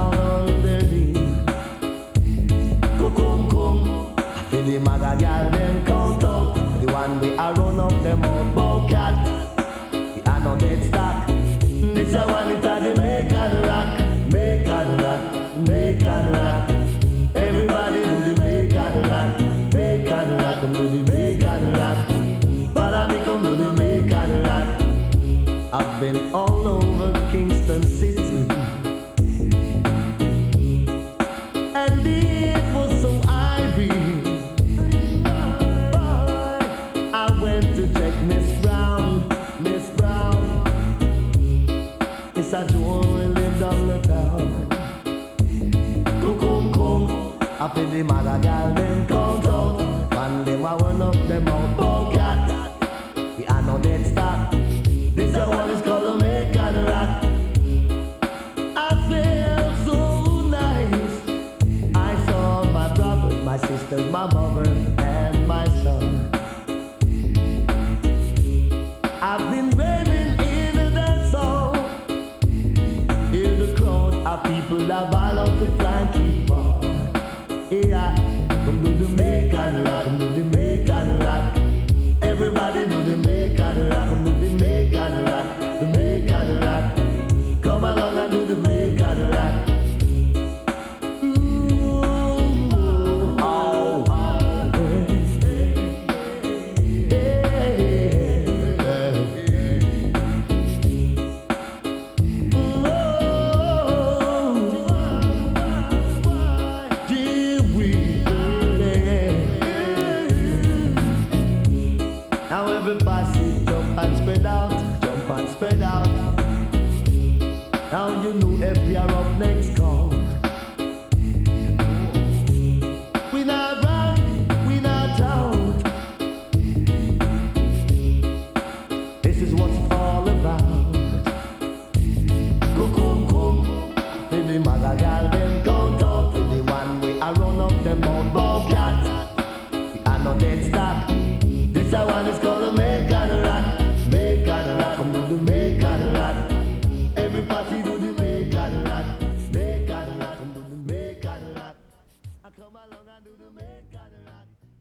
down on their knees. Come, feel the maga gal them count up. The one we a run up them out bowcat. We are no dead stock. This a one it a the make and rock, make and rock, make and rock. Everybody do the make and rock, make and rock, come do the make and rock. Follow me, come do the make and rock. I've been all over Kingston City. And it was so irie. I went to check Miss Brown, Miss Brown. It's a Joe who lived on the town. Come, I feel the mother gal them count out. And them a run up them out bowcat. We are no dead stock. This a one is called a make and rock. I feel so nice. I saw my brothers, my sisters, my mother, and my son. I've been raving in the dance hall. Hear the crowd of people that ball out the Frankie bar. Yeah, come do the make and rock, come do the make and rock. Everybody do the make and rock, come do the make and rock, the make and rock. Come along and do the make and rock. Now everybody jump and spread out, jump and spread out. Now you know if we are up next call. We not run, we not out. This is what it's all about. Come, for the mother gal them count out. For the one we are run up them out bowcat. We are no dead stock. This a one is called a make and rock, make and rock, come do the make and rock. Everybody do the make and rock, make and rock, come do the make and rock. I come along and do the make and rock.